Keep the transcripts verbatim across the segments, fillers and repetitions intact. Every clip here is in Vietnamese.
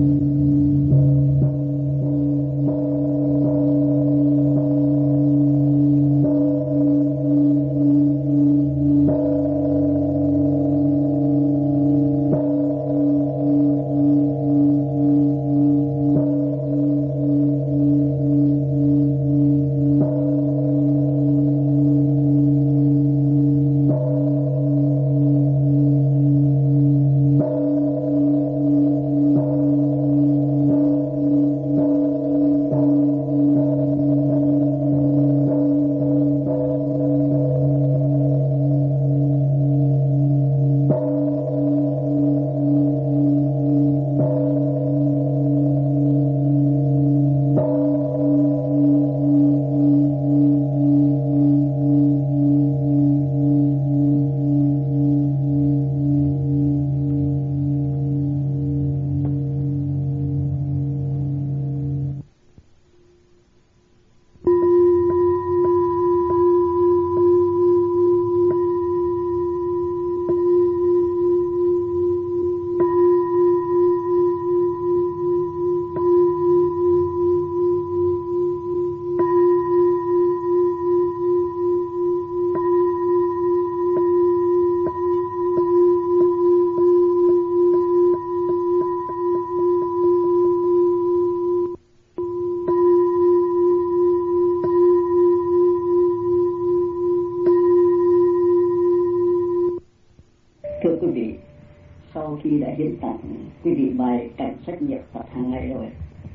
khi đã hiến tặng quý vị bài cảnh sách niệm Phật hàng ngày rồi,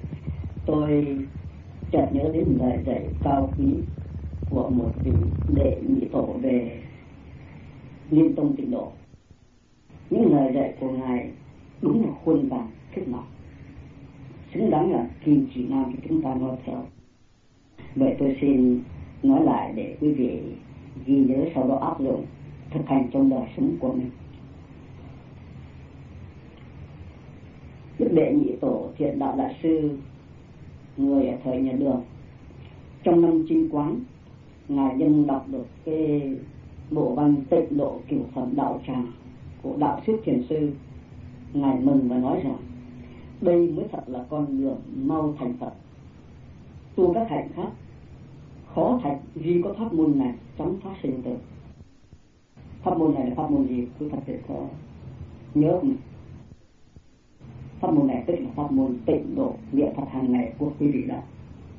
tôi chợt nhớ đến lời dạy cao quý của một vị đệ nhị tổ về Liên Tông Tịnh Độ. Những lời dạy của ngài đúng là khuôn vàng thiết ngọc, xứng đáng là kim chỉ nam cho chúng ta noi theo. Vậy tôi xin nói lại để quý vị ghi nhớ, sau đó áp dụng thực hành trong đời sống của mình. Đức đệ nhị tổ Thiện Đạo Đại Sư, người ở thời nhà Đường, trong năm Chinh Quán, ngài nhân đọc được cái bộ văn Tịnh Độ Cửu Phẩm Đạo Tràng của Đạo Sư Thiền Sư. Ngài mừng và nói rằng đây mới thật là con đường mau thành Phật. Tu các hạnh khác khó thành, vì có pháp môn này chóng phát sinh từ. Pháp môn này là pháp môn gì? Quý Phật tử có nhớ không? Pháp môn này tức là pháp môn tịnh độ niệm Phật hàng ngày của quý vị đó.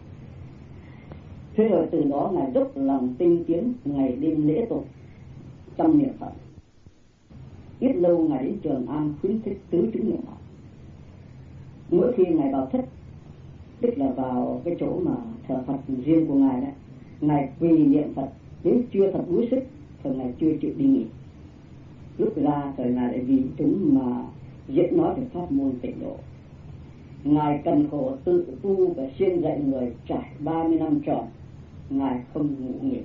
Thế rồi từ đó ngài dốc lòng tinh tiến, ngày đêm lễ tục trong niệm Phật. Ít lâu ngài đến Trường An khuyến khích tứ chứng niệm Phật. Mỗi khi ngài vào thất, tức là vào cái chỗ mà thờ Phật riêng của ngài đấy, ngài quỳ niệm Phật đến chưa thật đuối sức, thời ngài chưa chịu đi nghỉ. Lúc ra thời ngài lại vì chúng mà diễn nói về pháp môn tịnh độ. Ngài cần khổ tự tu và siêng dạy người trải ba mươi năm tròn, ngài không ngủ nghỉ.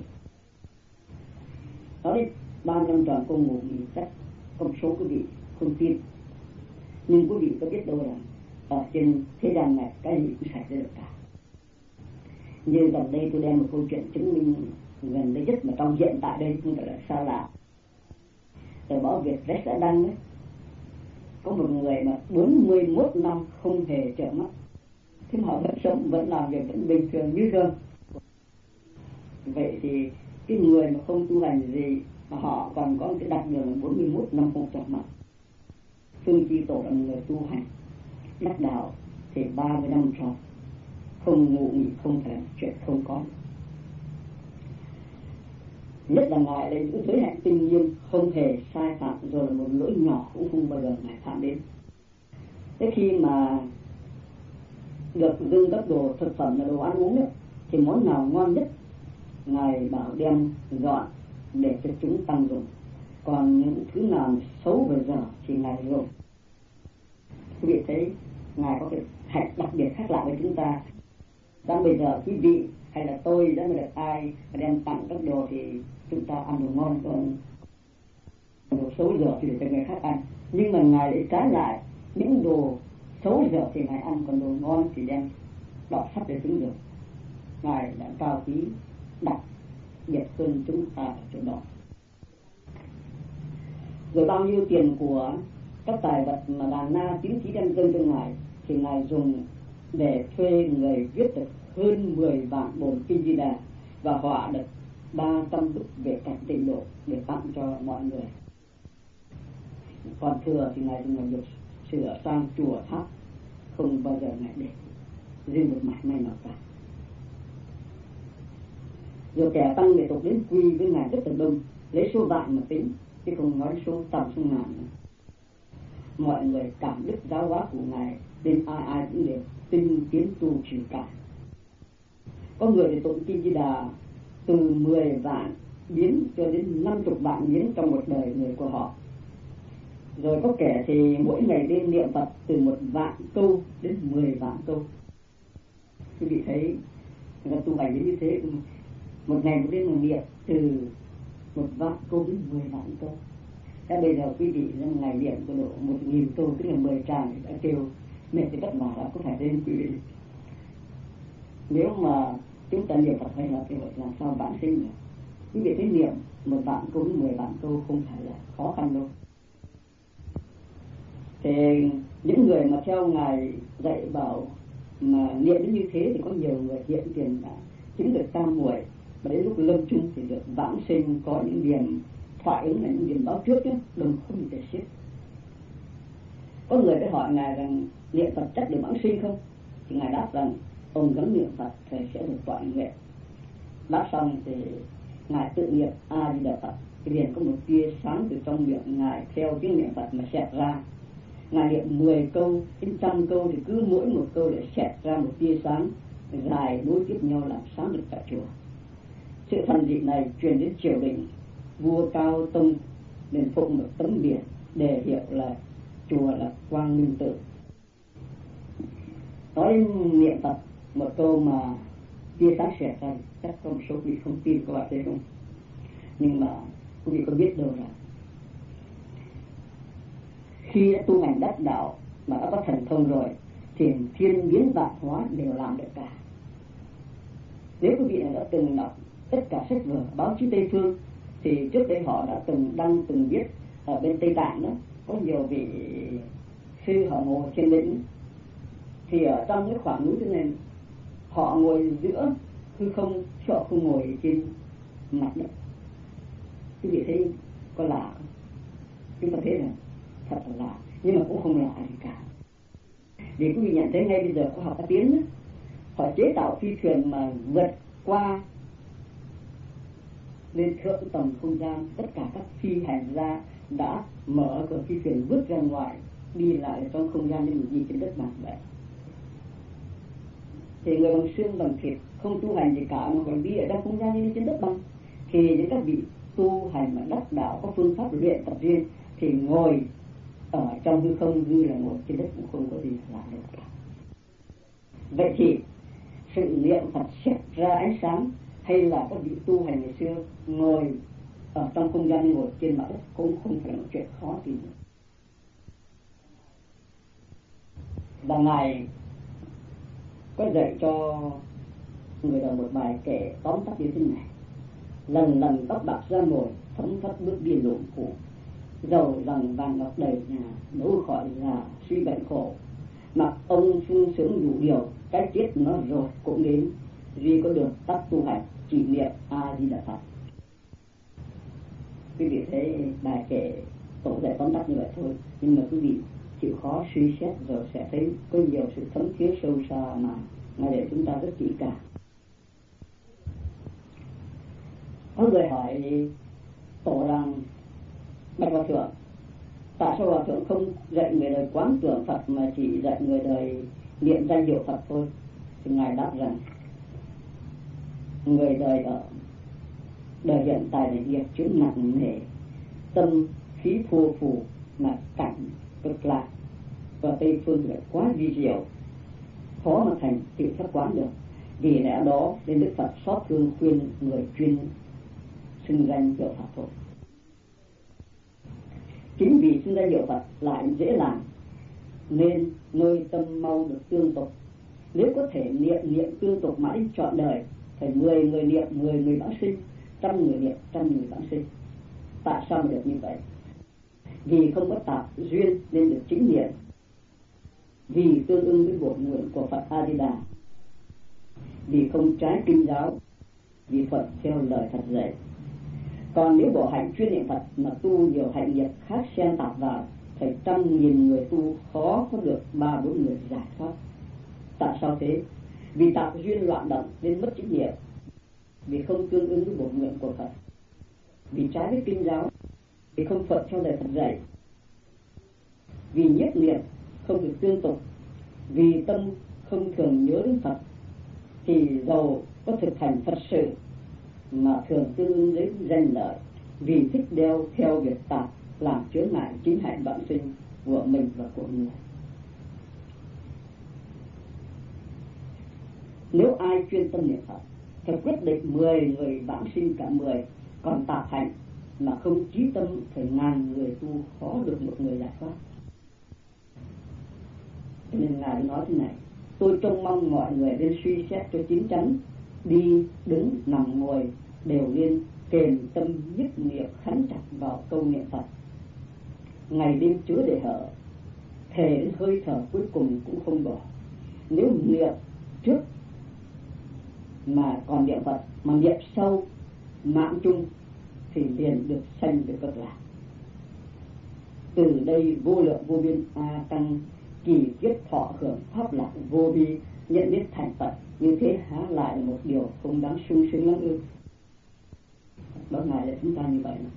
Nói đến ba mươi năm tròn không ngủ nghỉ chắc con số quý vị không tin, nhưng quý vị có biết đâu là ở trên thế gian này cái gì cũng xảy ra được cả. Như gần đây tôi đem một câu chuyện chứng minh gần đây nhất mà trong hiện tại đây không phải là xa lạ. Tờ báo Việt Rex đã đăng đấy, có một người mà bốn mươi mốt năm không hề trở mắt, thế mà họ vẫn sống, vẫn làm việc, vẫn bình thường như thường. Vậy thì cái người mà không tu hành gì mà họ còn có cái đặc điểm là bốn mươi mốt năm không trở mắt. Phương Chi Tổ là một người tu hành đắc đạo thì ba mươi năm tròn không ngủ nghỉ, không thể chuyện không có. Nhất là ngài là những giới hạn tinh nghiêm, không hề sai phạm, rồi một lỗi nhỏ cũng không bao giờ ngài phạm đến. Thế khi mà được dâng các đồ thực phẩm là đồ ăn uống ấy, thì món nào ngon nhất ngài bảo đem dọn để cho chúng tăng dùng, còn những thứ nào xấu và dở thì ngài dùng. Quý vị thấy ngài có cái hạnh đặc biệt khác lạ với chúng ta. Đang bây giờ quý vị hay là tôi đã được ai đem tặng các đồ thì chúng ta ăn đồ ngon, còn đồ xấu dở thì để cho người khác ăn. Nhưng mà ngài lại trái lại, những đồ xấu dở thì ngài ăn, còn đồ ngon thì đem đọt sắt để cúng dường. Ngài đã cao quý đặc biệt hơn chúng ta ở chỗ đó. Rồi bao nhiêu tiền của các tài vật mà đàn na tín chí đem dâng cho ngài thì Ngài dùng để thuê người viết được hơn mười bản bổn kinh Di Đà và họa được ba trăm bức về cảnh tịnh độ để tặng cho mọi người. Còn thừa thì Ngài dùng được sửa sang chùa tháp, không bao giờ Ngài để riêng một mảy may nào cả. Rồi kẻ tăng nghệ tục đến quy với Ngài rất là đông, lấy số vạn mà tính, chứ không nói số trăm số ngàn nữa. Mọi người cảm đức giáo hóa của Ngài nên ai ai cũng đều tinh tiến tu trì cả. Có người thì tụng kinh Di Đà từ mười vạn biến cho đến năm chục vạn biến trong một đời người của họ. Rồi có kẻ thì mỗi ngày đêm niệm Phật từ một vạn câu đến mười vạn câu. Quý vị thấy người ta tu hành đến như thế, một ngày một đêm niệm từ một vạn câu đến mười vạn câu. Thế bây giờ quý vị trong ngày niệm có độ một nghìn câu, tức là mười tràng đã kêu mệt thì vất vả đã có thể lên quý vị. Nếu mà chúng ta niệm Phật hay là cái làm sao bản sinh được. Quý vị thấy niệm một vạn câu đến mười vạn câu không phải là khó khăn đâu. Thì những người mà theo Ngài dạy bảo mà niệm đến như thế thì có nhiều người hiện tiền đã chứng được tam muội, và đến lúc lâm chung thì được vãng sinh, có những điểm thoại ứng là những điểm báo trước chứ, đừng không thể xếp. Có người phải hỏi Ngài rằng niệm Phật chắc được vãng sinh không? Thì Ngài đáp rằng ông gắng niệm Phật thì sẽ được tọa nguyện. Đáp xong thì Ngài tự niệm A Di Đà Phật, thì liền có một tia sáng từ trong miệng Ngài theo tiếng niệm Phật mà xẹt ra. Ngài niệm mười câu, đến trăm câu thì cứ mỗi một câu lại xẹt ra một tia sáng dài nối tiếp nhau làm sáng được cả chùa. Sự thần dị này truyền đến triều đình, vua Cao Tông liền phụng một tấm biển để hiệu là chùa là Quang Minh Tự. Nói niệm Phật một câu mà tia sáng xẹt ra, chắc có một số vị không tin các bạn thấy không? Nhưng mà quý vị có biết đâu là khi đã tu hành đắc đạo mà đã có thần thông rồi thì thiên biến vạn hóa đều làm được cả. Nếu quý vị đã từng đọc tất cả sách vở báo chí Tây phương thì trước đây họ đã từng đăng từng viết ở bên Tây Tạng đó, có nhiều vị sư họ ngồi trên đỉnh, thì ở trong cái khoảng núi thế này họ ngồi giữa hư không, họ không ngồi trên mặt đất. Quý vị thấy có lạ không? Chúng ta thấy là thật là lạ, nhưng mà cũng không lạ gì cả. Vì quý vị nhận thấy ngay bây giờ khoa học đã tiến đó, họ chế tạo phi thuyền mà vượt qua lên thượng tầng không gian, tất cả các phi hành gia đã mở cửa phi thuyền vứt ra ngoài, đi lại trong không gian như một gì trên đất bằng vậy. Thì người bằng xương bằng thịt không tu hành gì cả mà còn đi ở trong không gian như trên đất bằng, thì những các vị tu hành mà đắc đạo có phương pháp luyện tập riêng thì ngồi ở trong hư không như là ngồi trên đất cũng không có gì lạ được cả. Vậy thì sự niệm Phật xẹt ra ánh sáng, hay là các vị tu hành ngày xưa ngồi ở trong không gian ngồi trên mặt đất cũng không phải là một chuyện khó gì nữa. Và Ngài có dạy cho người đọc một bài kể tóm tắt như thế này: lần lần tóc bạc ra mồi, phóng phất bước đi lộn khổ, dầu rằng vàng ngọc đầy nhà, nấu khỏi già suy bệnh khổ. Mặc ông sung sướng đủ điều, cái chết nó rồi cũng đến, duy có được tắt tu hành chỉ niệm A Di Đà Phật. Quý vị thấy bài kể tổ dạy tóm tắt như vậy thôi, nhưng mà quý vị chịu khó suy xét rồi sẽ thấy có nhiều sự thấm thía sâu xa mà mà để chúng ta rất kỹ càng. Có người hỏi tổ rằng: bạch hòa thượng, tại sao hòa thượng không dạy người đời quán tưởng Phật mà chỉ dạy người đời niệm danh hiệu Phật thôi? Thì Ngài đáp rằng người đời ở đời hiện tại là nghiệp chướng nặng nề, tâm khí thua phù mà cảnh cực lạc, và Tây phương lại quá vi diệu, khó mà thành tựu pháp quán được. Vì lẽ đó nên Đức Phật xót thương khuyên người chuyên xưng danh hiệu Phật thôi. Chính vì xưng danh hiệu Phật lại dễ làm nên nơi tâm mau được tương tục. Nếu có thể niệm niệm tương tục mãi trọn đời, phải mười người niệm mười người vãng sinh, trăm người niệm trăm người vãng sinh. Tại sao mà được như vậy? Vì không có tạp duyên nên được chính niệm. vì tương ưng với bổn nguyện của Phật A Di Đà, vì không trái kinh giáo, vì Phật theo lời Phật dạy. Còn nếu bộ hạnh chuyên niệm Phật mà tu nhiều hạnh nghiệp khác xen tạp vào, thì trăm nghìn người tu khó có được ba bốn người giải thoát. Tại sao thế? Vì tạo duyên loạn động nên mất chánh niệm, vì không tương ứng với bổn nguyện của Phật, vì trái với kinh giáo, vì không Phật theo lời Phật dạy, vì nhất niệm không được tương tục, vì tâm không thường nhớ đến Phật, thì dầu có thực hành Phật sự mà thường tương ứng với danh lợi, vì thích đeo theo việc tạp làm chướng ngại chính hạnh vãng sinh của mình và của người. Nếu ai chuyên tâm niệm Phật thì quyết định mười người vãng sinh cả mười, còn tạp hạnh mà không chí tâm thì ngàn người tu khó được một người giải thoát. Cho nên Ngài nói thế này: tôi trông mong mọi người nên suy xét cho chín chắn, đi đứng nằm ngồi đều nên kềm tâm nhất niệm khắn chặt vào câu niệm Phật, ngày đêm chứa để hở, thề đến hơi thở cuối cùng cũng không bỏ. Nếu niệm trước mà còn niệm Phật, mà niệm sâu mạng chung thì liền được sanh được cực lạc. Từ đây vô lượng vô biên a tăng kỳ kiếp thọ hưởng pháp lạc vô bi, nhận biết thành Phật, như thế há lại là một điều không đáng sung sướng lắm ư? Đó Ngài là chúng ta như vậy.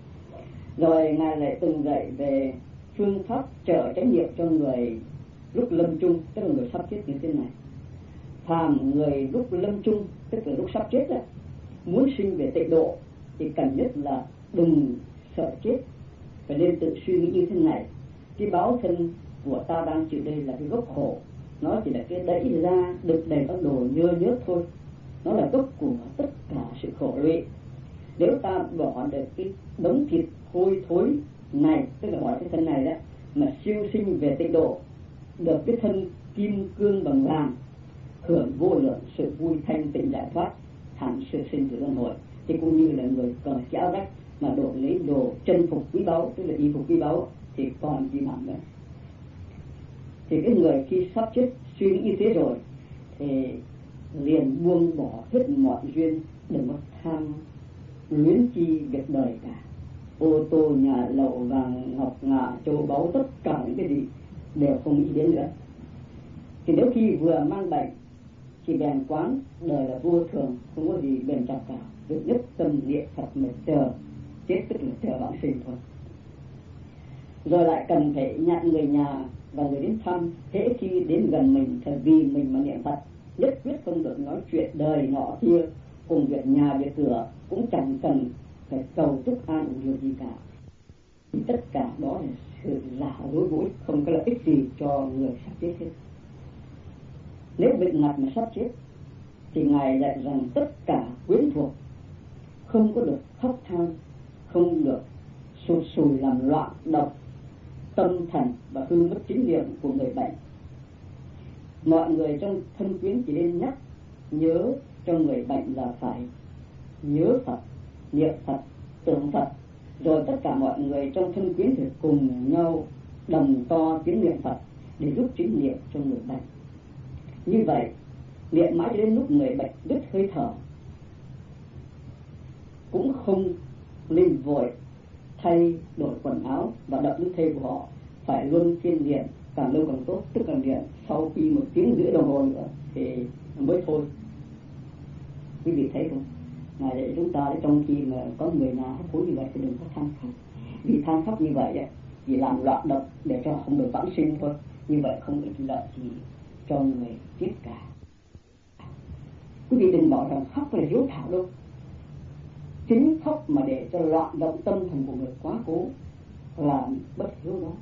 Rồi Ngài lại từng dạy về phương pháp trợ chánh niệm cho người lúc lâm chung, tức là người sắp chết như thế này. Phàm người lúc lâm chung, tức là lúc sắp chết đó, muốn sinh về tịnh độ thì cần nhất là đừng sợ chết, phải nên tự suy nghĩ như thế này: cái báo thân của ta đang chịu đây là cái gốc khổ, nó chỉ là cái đẩy ra đựng đầy các đồ nhơ nhớt thôi, nó là gốc của tất cả sự khổ lụy. Nếu ta bỏ được cái đống thịt hôi thối này, tức là bỏ cái thân này đó, mà siêu sinh về tịnh độ, được cái thân kim cương bằng vàng, hưởng vô lượng sự vui thanh tịnh giải thoát, thẳng sự sinh tử luân hồi, thì cũng như là người cởi cái áo rách mà đổi lấy đồ chân phục quý báu, tức là y phục quý báu, thì còn gì bằng nữa. Thì cái người khi sắp chết suy nghĩ như thế rồi thì liền buông bỏ hết mọi duyên, đừng có tham luyến chi việc đời cả. Ô tô, nhà lậu, vàng ngọc ngà, châu báu, tất cả những cái gì đều không nghĩ đến nữa. Thì nếu khi vừa mang bệnh thì bèn quán đời là vô thường, không có gì bền chặt cả, việc nhất tâm niệm Phật mà chờ chết, tức là chờ vãng sinh thôi. Rồi lại cần phải nhận người nhà và người đến thăm, hễ khi đến gần mình thì vì mình mà niệm Phật, nhất quyết không được nói chuyện đời nọ kia, cùng việc nhà việc cửa cũng chẳng cần phải cầu chúc an ủi điều gì cả. Thì tất cả đó là sự giả dối vũi, không có lợi ích gì cho người sắp chết hết. Nếu bệnh ngặt mà sắp chết thì Ngài dạy rằng tất cả quyến thuộc không có được khóc than, không được sụt sùi làm loạn động tâm thần và hư mất chính niệm của người bệnh. Mọi người trong thân quyến chỉ nên nhắc nhớ cho người bệnh là phải nhớ Phật, niệm Phật, tưởng Phật, rồi tất cả mọi người trong thân quyến thì cùng nhau đồng to tiếng niệm Phật để giúp chính niệm cho người bệnh. Như vậy niệm mãi đến lúc người bệnh đứt hơi thở, cũng không nên vội thay đổi quần áo và đập những thây của họ, phải luôn phiên niệm càng lâu càng tốt, tức là niệm sau khi một tiếng rưỡi đồng hồ nữa thì mới thôi. Quý vị thấy không? Ngài dạy chúng ta trong khi mà có người nào hấp hối như vậy thì đừng có than khóc, vì than khóc như vậy chỉ làm loạn động để cho không được vãng sinh thôi. Như vậy không ích lợi gì cho người chết cả. Quý vị đừng bảo rằng khóc là hiếu thảo đâu. Chính khóc mà để cho loạn động tâm thần của người quá cố là bất hiếu đó.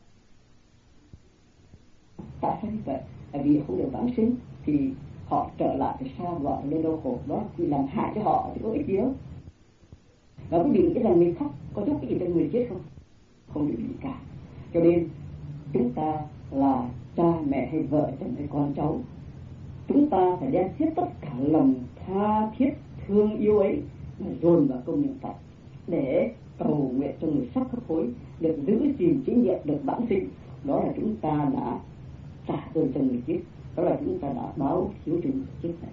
Tại sao như vậy? Tại vì không được vãng sinh thì họ trở lại thì sao gọi lên đau khổ đó, thì làm hại cho họ thì có ích gì đâu. Và quý vị nghĩ rằng mình khóc có giúp cái gì cho người chết không? Không được gì cả. Cho nên chúng ta là cha mẹ hay vợ chồng hay con cháu, chúng ta phải đem hết tất cả lòng tha thiết thương yêu ấy mà dồn vào công niệm Phật để cầu nguyện cho người sắp hấp hối được giữ gìn chính niệm, được vãng sinh. Đó là chúng ta đã trả ơn cho người chết, đó là chúng ta đã báo hiếu cho người chết này.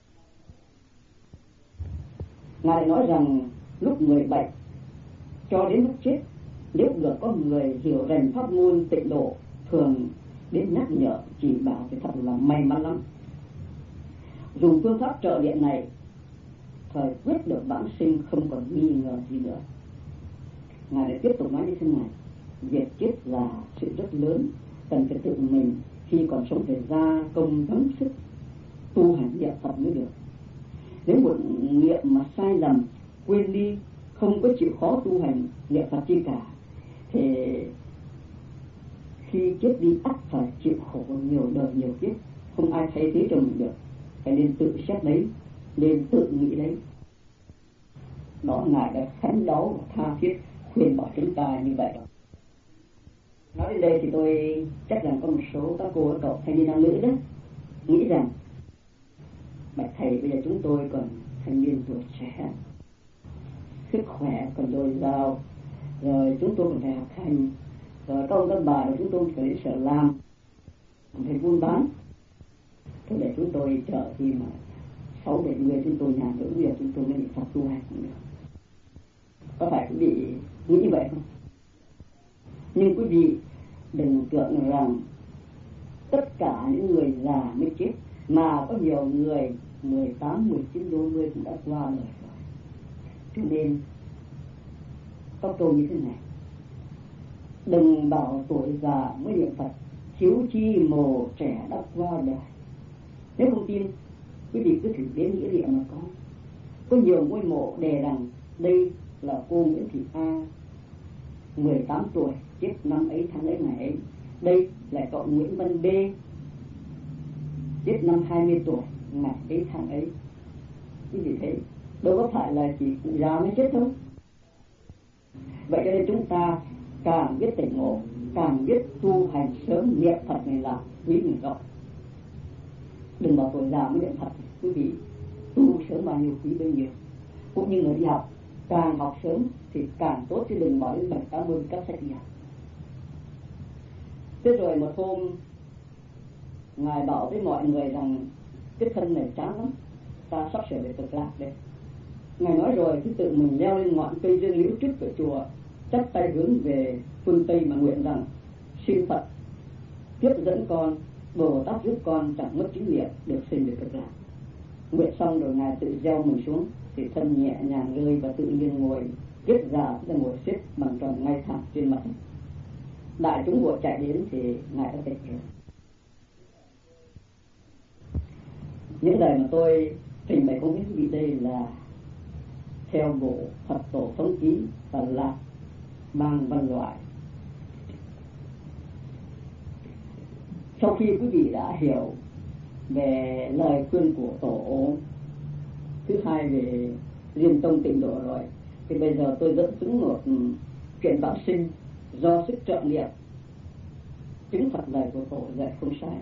Ngài nói rằng lúc người bệnh cho đến lúc chết, nếu được có người hiểu rành pháp môn tịnh độ thường đến nhắc nhở chỉ bảo thì thật là may mắn lắm. Dùng phương pháp trợ điện này, thời quyết được vãng sinh không còn nghi ngờ gì nữa. Ngài lại tiếp tục nói như thế này: việc chết là sự rất lớn, cần phải tự mình khi còn sống phải gia công gắng sức tu hành niệm Phật mới được. Nếu một niệm mà sai lầm, quên đi, không có chịu khó tu hành niệm Phật chi cả, thì khi chết đi ắt phải chịu khổ nhiều đời nhiều kiếp, không ai thay thế cho mình được. Phải nên tự xét đấy, nên tự nghĩ đấy. Đó Ngài đã khánh đấu và tha thiết khuyên bảo chúng ta như vậy. Nói đến đây thì tôi chắc rằng có một số các cô các cậu thanh niên nam nữ đó nghĩ rằng bạch thầy, bây giờ chúng tôi còn thanh niên tuổi trẻ, sức khỏe còn dồi dào, rồi chúng tôi còn phải học hành, rồi các ông các bà rồi chúng tôi phải đến sở làm, còn phải buôn bán. Thôi để chúng tôi chờ khi mà sáu bảy mươi chúng tôi nhà nữa, bây giờ chúng tôi mới Phật tu hành cũng được. Có phải quý vị nghĩ như vậy không? Nhưng quý vị đừng tưởng rằng tất cả những người già mới chết, mà có nhiều người mười tám, mười chín, đôi mươi cũng đã qua đời rồi. Cho nên có câu như thế này: đừng bảo tuổi già mới niệm Phật, thiếu chi mồ trẻ đã qua đời. Nếu không tin, quý vị cứ thử đến nghĩa địa mà có. Có nhiều ngôi mộ đề rằng đây là cô Nguyễn Thị A, mười tám tuổi, chết năm ấy tháng ấy ngày ấy. Đây là cậu Nguyễn Văn B, chết năm hai mươi tuổi, ngày ấy tháng ấy. Quý vị thấy, đâu có phải là chỉ cụ già mới chết đâu. Vậy cho nên chúng ta càng biết tỉnh ngộ, càng biết tu hành sớm niệm Phật này là quý mình rộng. Đừng bảo tuổi già mới niệm Phật, quý vị tu sớm bao nhiêu quý bấy nhiêu. Cũng như người đi học, càng học sớm thì càng tốt, chứ đừng bảo đến bảy tám mươi cấp sách đi học. Thế rồi một hôm Ngài bảo với mọi người rằng cái thân này chán lắm, ta sắp sửa về Cực Lạc đây. Ngài nói rồi cứ tự mình leo lên ngọn cây dương liễu trước cửa chùa, chắp tay hướng về phương Tây mà nguyện rằng: xin Phật tiếp dẫn con, Bồ Tát giúp con chẳng mất chính niệm, được sinh về Cực Lạc. Nguyện xong rồi Ngài tự gieo mình xuống, thì thân nhẹ nhàng rơi và tự nhiên ngồi kết già, tức là ngồi xếp bằng tròn ngay thẳng trên mặt. Đại chúng vội chạy đến thì Ngài đã tỉnh rồi. Những lời mà tôi trình bày không biết quý vị đây là theo bộ Phật Tổ Thống Ký và Lạc Bang Văn Loại. Sau khi quý vị đã hiểu về lời khuyên của Tổ thứ hai về Liên Tông Tịnh Độ rồi, thì bây giờ tôi dẫn chứng một chuyện vãng sinh do sức trợ niệm chứng Phật lời của Tổ dạy không sai.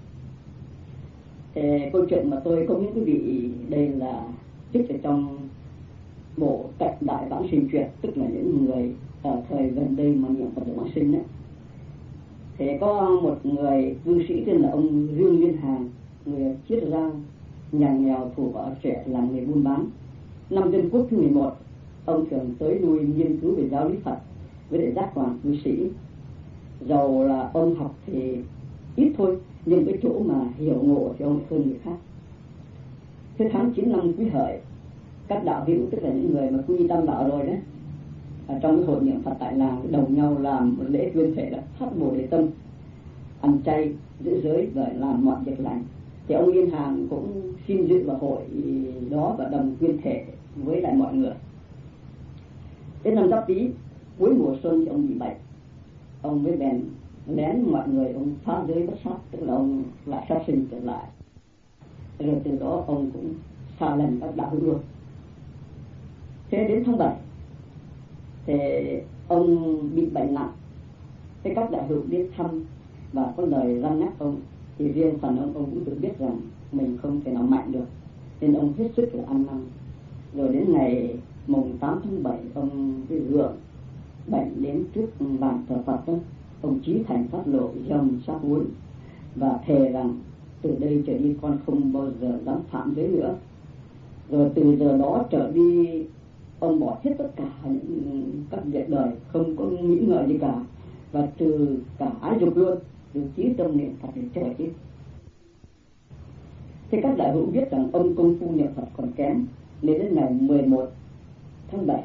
Thì câu chuyện mà tôi công những quý vị đây là trích ở trong bộ Cận Đại Vãng Sinh Truyện, tức là những người ở thời gần đây mà niệm Phật vãng sinh đấy. Thì có một người cư sĩ tên là ông Dương Liên Hàng, người Chiết Giang, nhà nghèo thủ ở trẻ, làm nghề buôn bán. Năm Dân Quốc thứ mười một, ông thường tới nuôi nghiên cứu về giáo lý Phật với để giác quan cư sĩ. Dầu là ông học thì ít thôi, nhưng cái chỗ mà hiểu ngộ thì ông hơn người khác. Thế tháng chín năm Quý Hợi, các đạo hữu, tức là những người mà quy tam đạo rồi đấy, ở trong cái hội niệm Phật tại làng đồng nhau làm một lễ tuyên thể là phát Bồ Đề Tâm, ăn chay, giữ giới và làm mọi việc lành. Thì ông Liên Hàng cũng xin dự vào hội đó và đồng tuyên thể với lại mọi người. Đến năm Giáp Tý, cuối mùa xuân thì ông bị bệnh, ông mới bèn lén mọi người, ông phá giới bất sát, tức là ông lại sát sinh trở lại. Rồi từ đó ông cũng xa lần các đạo hữu luôn. Thế đến tháng bảy thì ông bị bệnh nặng, thế các đạo hữu đến thăm và có lời răn nhắc ông. Thì riêng phần ông ông cũng tự biết rằng mình không thể nào mạnh được, nên ông hết sức là ăn năn. Rồi đến ngày mùng tám tháng bảy, ông cái gượng bệnh đến trước bàn thờ Phật đó, ông chí thành phát lộ dòng sắc uốn, và thề rằng từ đây trở đi con không bao giờ dám phạm giới nữa. Rồi từ giờ đó trở đi ông bỏ hết tất cả những các việc đời, không có nghĩ ngợi gì cả, và trừ cả ái dục luôn, từ chí tâm niệm Phật để chờ chết. Thế các đại hữu biết rằng ông công phu niệm Phật còn kém, nên đến ngày mười một tháng bảy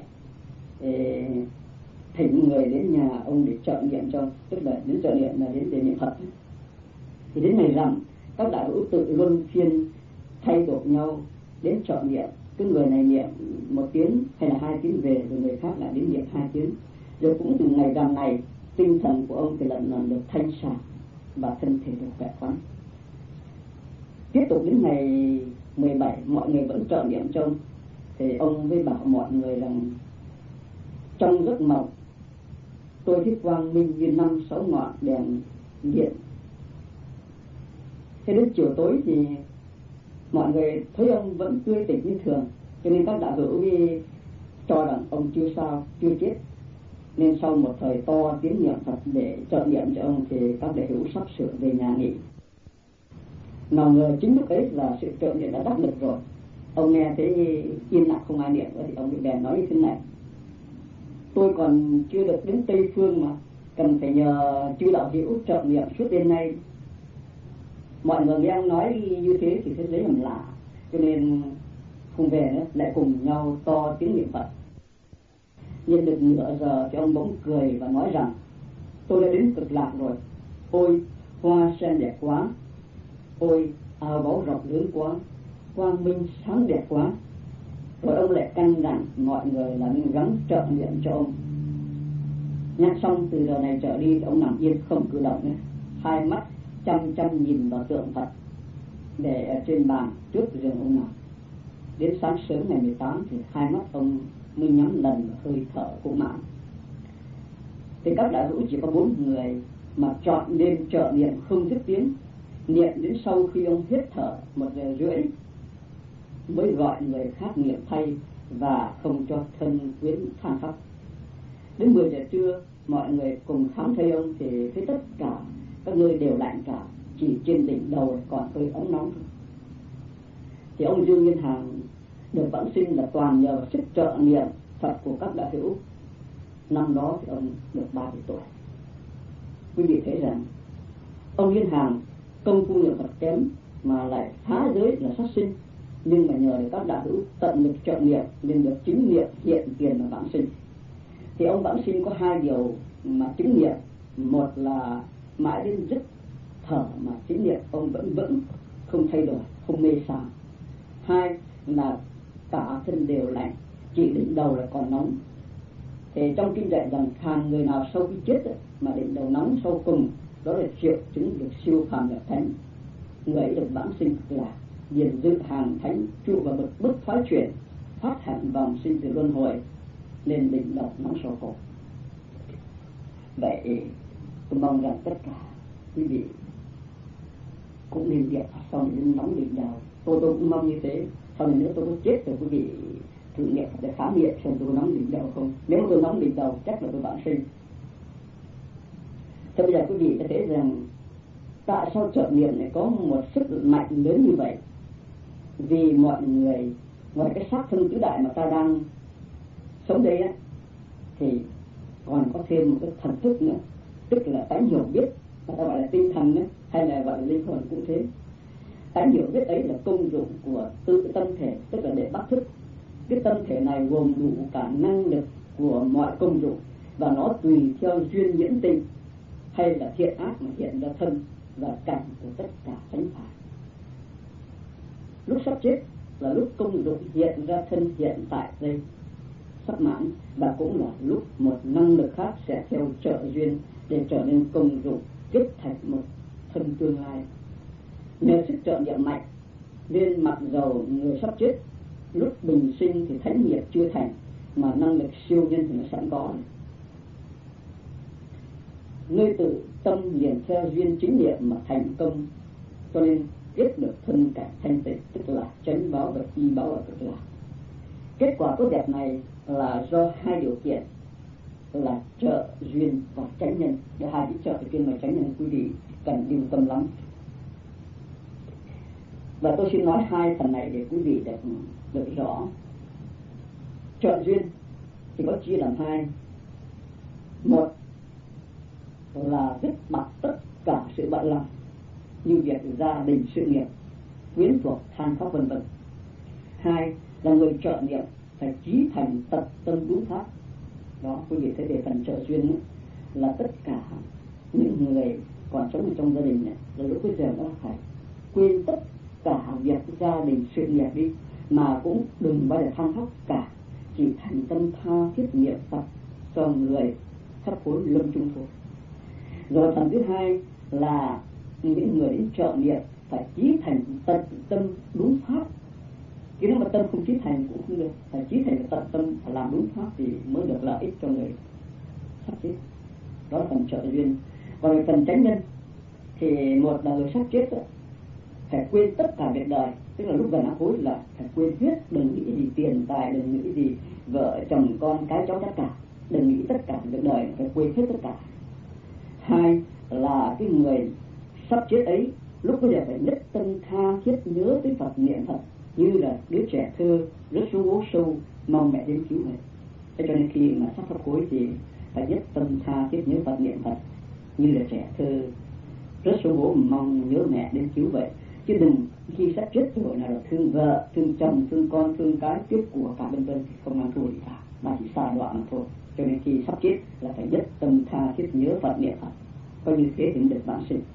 thỉnh người đến nhà ông để trợ niệm cho, tức là đến trợ niệm là đến để niệm Phật. Thì đến ngày rằm các đại hữu tự luân phiên thay đổi nhau đến trợ niệm, cứ người này niệm một tiếng hay là hai tiếng về, rồi người khác lại đến niệm hai tiếng. Rồi cũng từ ngày rằm này tinh thần của ông thì lần lần được thanh sạch và thân thể được khỏe khoắn. Tiếp tục đến ngày mười bảy mọi người vẫn trợ niệm cho ông, thì ông mới bảo mọi người rằng trong giấc mộng tôi thấy quang minh như năm sáu ngọn đèn điện. Thế đến chiều tối thì mọi người thấy ông vẫn tươi tỉnh như thường, cho nên các đạo hữu đi cho rằng ông chưa sao, chưa chết. Nên sau một thời to tiếng niệm Phật để trợ niệm cho ông thì các đạo hữu sắp sửa về nhà nghỉ. Nào ngờ chính lúc ấy là sự trợ niệm đã đắc lực rồi. Ông nghe thấy yên lặng không ai niệm nữa thì ông bị bèn nói như thế này: tôi còn chưa được đến Tây Phương mà, cần phải nhờ chư đạo hữu trợ niệm suốt đêm nay. Mọi người nghe ông nói như thế thì thấy lấy làm lạ, cho nên không về nữa, lại cùng nhau to tiếng niệm Phật. Nhưng được nửa giờ thì ông bỗng cười và nói rằng tôi đã đến Cực Lạc rồi. Ôi hoa sen đẹp quá, ôi ao báu rộng lớn quá, quang minh sáng đẹp quá. Rồi ông lại căn dặn mọi người là nên gắng trợ niệm cho ông. Nhắc xong từ giờ này trở đi ông nằm yên không cử động nữa, hai mắt chăm chăm nhìn vào tượng Phật để ở trên bàn trước giường ông nằm. Đến sáng sớm ngày mười tám thì hai mắt ông mới nhắm lần hơi thở cũng mãn. Thì các đại hữu chỉ có bốn người mà chọn đêm trợ niệm không dứt tiếng, niệm đến sau khi ông hết thở một giờ rưỡi mới gọi người khác niệm thay và không cho thân quyến than khóc. Đến mười giờ trưa mọi người cùng khám thấy ông thì thấy tất cả các nơi đều lạnh cả, chỉ trên đỉnh đầu còn hơi ấm nóng thôi. Thì ông Dương Nguyên Hàng được vãng sinh là toàn nhờ sức trợ niệm Phật của các đạo hữu. Năm đó thì ông được ba mươi tuổi. Quý vị thấy rằng ông Nguyên Hàng công phu niệm Phật kém mà lại phá giới là sát sinh, nhưng mà nhờ được các đạo hữu tận lực trợ niệm nên được chứng niệm hiện tiền mà vãng sinh. Thì ông vãng sinh có hai điều mà chứng niệm: một là mãi đến dứt thở mà chứng niệm ông vẫn vững, không thay đổi, không mê sảng. Hai là cả thân đều lạnh, chỉ đỉnh đầu là còn nóng. Thì trong kinh dạy rằng hàng người nào sau khi chết mà đỉnh đầu nóng sau cùng, đó là triệu chứng được siêu phàm nhập thánh. Người ấy được vãng sinh là điền dự hàng thánh trụ vào bậc bất thoái chuyển, thoát hẳn vòng sinh tử luân hồi, lên đỉnh đầu nóng sau cùng. Vậy tôi mong rằng tất cả quý vị cũng nên niệm Phật xong nên nóng đỉnh đầu. Tôi tôi cũng mong như thế. Sau này nữa tôi có chết rồi quý vị thử nghiệm để khám nghiệm xem tôi nóng đỉnh đầu không. Nếu tôi nóng đỉnh đầu chắc là tôi vãng sinh. Thế bây giờ quý vị có thấy rằng tại sao trợ niệm lại có một sức mạnh lớn như vậy? Vì mọi người ngoài cái xác thân tứ đại mà ta đang sống đây á, thì còn có thêm một cái thần thức nữa, tức là tánh hiểu biết, mà ta gọi là tinh thần nữa, hay là gọi là linh hồn cũng thế. Tánh hiểu biết ấy là công dụng của tự tâm thể, tức là để bắt thức. Cái tâm thể này gồm đủ cả năng lực của mọi công dụng, và nó tùy theo duyên nhiễn tình hay là thiện ác mà hiện ra thân và cảnh của tất cả thánh pháp. Lúc sắp chết là lúc công dụng hiện ra thân hiện tại đây sắp mãn, và cũng là lúc một năng lực khác sẽ theo trợ duyên để trở nên công dụng kết thành một thân tương lai. Nhờ sức trợ niệm mạnh nên mặc dầu người sắp chết, lúc bình sinh thì thánh nghiệp chưa thành mà năng lực siêu nhân thì nó sẵn có. Nơi tự tâm liền theo duyên chính niệm mà thành công, cho nên kết được thân cảnh thanh tịnh, tức là chánh báo và y báo ở Cực Lạc. Kết quả tốt đẹp này là do hai điều kiện là trợ duyên và chánh nhân. Để hai chữ trợ duyên và chánh nhân quý vị cần lưu tâm lắm. Và tôi xin nói hai phần này để quý vị được được rõ. Trợ duyên thì có chia làm hai. Một là dứt bặt tất cả sự bận lòng như việc gia đình, sự nghiệp, quyến thuộc, than khóc vân vân. Hai là người trợ niệm phải chí thành tập tâm đúng pháp. Đó, quý vị thấy về phần trợ duyên ấy, là tất cả những người còn sống trong gia đình này, là lúc bây giờ nó phải quên tất cả việc gia đình, sự nghiệp đi, mà cũng đừng bao giờ than khóc cả, chỉ thành tâm tha thiết niệm Phật cho người sắp hối lâm chung thôi. Rồi phần thứ hai là những người đến trợ niệm phải chí thành tận tâm đúng pháp. Chứ nếu mà tâm không chí thành cũng không được, phải chí thành tận tâm, phải làm đúng pháp thì mới được lợi ích cho người sắp chết. Đó là phần trợ duyên. Còn về phần chánh nhân thì một là người sắp chết đó, phải quên tất cả việc đời, tức là lúc gần áp hối là phải quên hết, đừng nghĩ gì tiền tài, đừng nghĩ gì vợ chồng con cái cháu tất cả, đừng nghĩ tất cả việc đời, phải quên hết tất cả. Hai là cái người sắp chết ấy lúc bây giờ phải nhất tâm tha thiết nhớ tới Phật, niệm Phật như là đứa trẻ thơ rất xuống hố sâu mong mẹ đến cứu mình. Thế cho nên khi mà sắp sắp hối thì phải nhất tâm tha thiết nhớ Phật, niệm Phật như là trẻ thơ rất xuống hố mong nhớ mẹ đến cứu vậy. Chứ đừng khi sắp chết rồi nào là thương vợ, thương chồng, thương con, thương cái, tiếc của cả vân vân, không ăn thua gì cả, mà chỉ xa đoạn mà thôi. Cho nên khi sắp chết là phải nhất tâm tha thiết nhớ Phật, niệm Phật, có như thế thì được vãng sinh.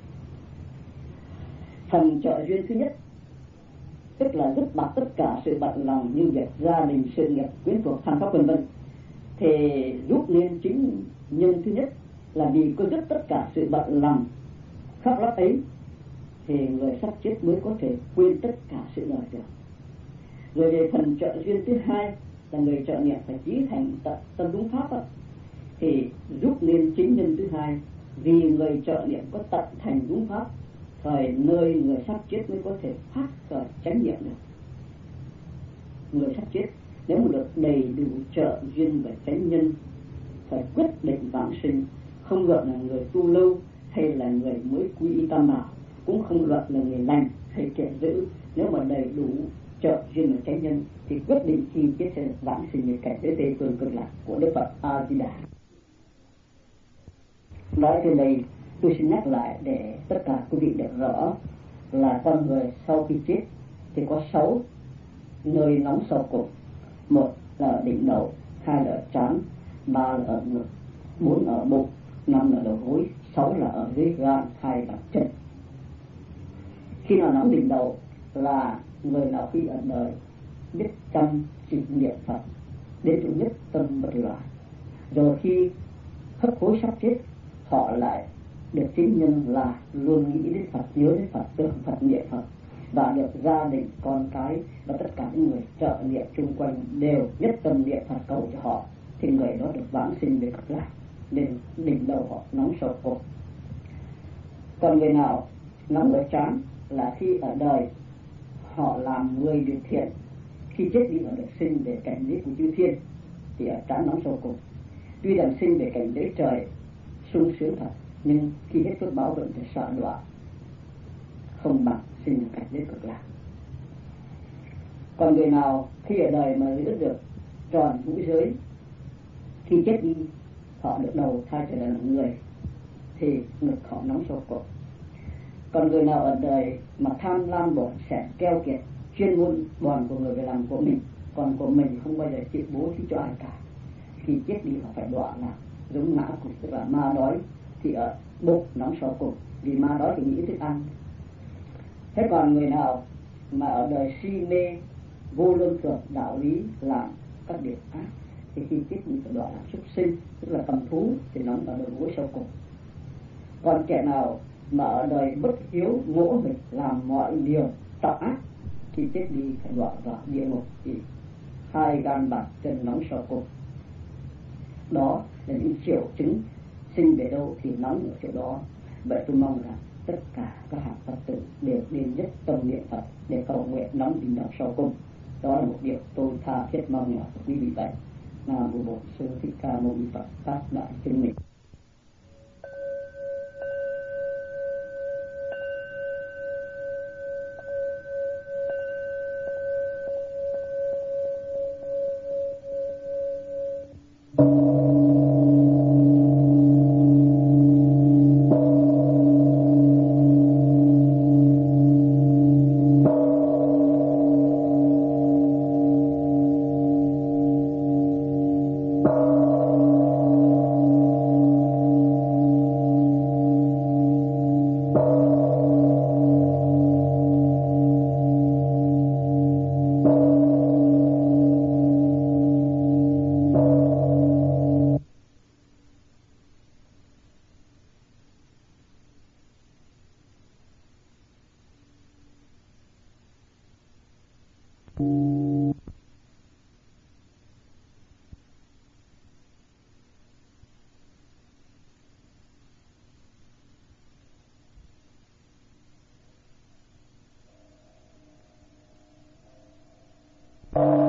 Phần trợ duyên thứ nhất tức là dứt bặt tất cả sự bận lòng như việc gia đình, sự nghiệp, quyến thuộc, than khóc vân vân, thì giúp nên chính nhân thứ nhất là vì có dứt tất cả sự bận lòng khóc lóc ấy thì người sắp chết mới có thể quên tất cả sự đời được. Rồi về phần trợ duyên thứ hai là người trợ niệm phải chí thành tận tâm đúng pháp đó, thì giúp nên chính nhân thứ hai, vì người trợ niệm có tận thành đúng pháp, thời nơi người sắp chết mới có thể phát khởi chánh niệm được. Người sắp chết nếu mà được đầy đủ trợ duyên và chánh nhân phải quyết định vãng sinh, không luận là người tu lâu hay là người mới quy y tam bảo, cũng không luận là người lành hay kẻ dữ, nếu mà đầy đủ trợ duyên và chánh nhân thì quyết định khi chết sẽ được vãng sinh như cảnh giới tây phương cực lạc của Đức Phật A Di Đà. Nói trên đây tôi xin nhắc lại để tất cả quý vị được rõ là con người sau khi chết thì có sáu nơi nóng sau cùng. Một là ở đỉnh đầu, hai là ở trán, ba là ở ngực, bốn là ở bụng, năm là ở đầu gối, sáu là ở dưới gan, hai là chân. Khi nào nóng đỉnh đầu là người nào khi ở đời biết chăm chỉ niệm Phật đến chỗ nhất tâm bất loạn, rồi khi hấp hối sắp chết họ lại được chính nhân là luôn nghĩ đến Phật, nhớ đến Phật, tưởng Phật, niệm Phật, và được gia đình, con cái và tất cả những người trợ niệm chung quanh đều nhất tâm niệm Phật cầu cho họ, thì người đó được vãng sinh về cực lạc, nên đỉnh đầu họ nóng sầu cổ. Còn người nào nóng ở trán là khi ở đời họ làm người việc thiện, khi chết đi họ được sinh về cảnh giới của chư thiên, thì ở trán nóng sầu cổ. Tuy rằng sinh về cảnh giới trời sung sướng thật, nhưng khi hết phước báo vẫn phải sợ đọa, không bằng sinh về cảnh giới cực lạc. Còn người nào khi ở đời mà giữ được tròn ngũ giới, khi chết đi họ được đầu thai trở lại là người, thì ngực họ nóng sầu cổ. Còn người nào ở đời mà tham lam bỏng sẻn keo kiệt, chuyên môn bòn của người về làm của mình, còn của mình không bao giờ chịu bố thí cho ai cả, khi chết đi họ phải đọa là giống ngã quỷ, tức là ma đói, thì ở bụng nóng sầu cổ, vì ma đói thì nghĩ thức ăn. Thế còn người nào mà ở đời si mê vô lương thượng đạo lý, làm các điều ác, thì khi chết đi phải đọa là súc sinh, tức là cầm thú, thì nóng ở đầu gối sầu cổ. Còn kẻ nào mà ở đời bất hiếu ngỗ nghịch, làm mọi điều tạo ác, khi chết đi phải đọa vào địa ngục, thì hai gan bạc chân nóng sầu cổ. Đó là những triệu chứng sinh về đâu thì nóng ở chỗ đó. Vậy tôi mong rằng tất cả các hạng Phật tử đều nên nhất tâm niệm Phật để cầu nguyện nóng đỉnh đầu sau cùng. Đó là một điều tôi tha thiết mong nhỏ của quý vị vậy. Nam Mô Bổn Sư Thích Ca Mâu Ni Phật. Các đại chứng minh. Thank you.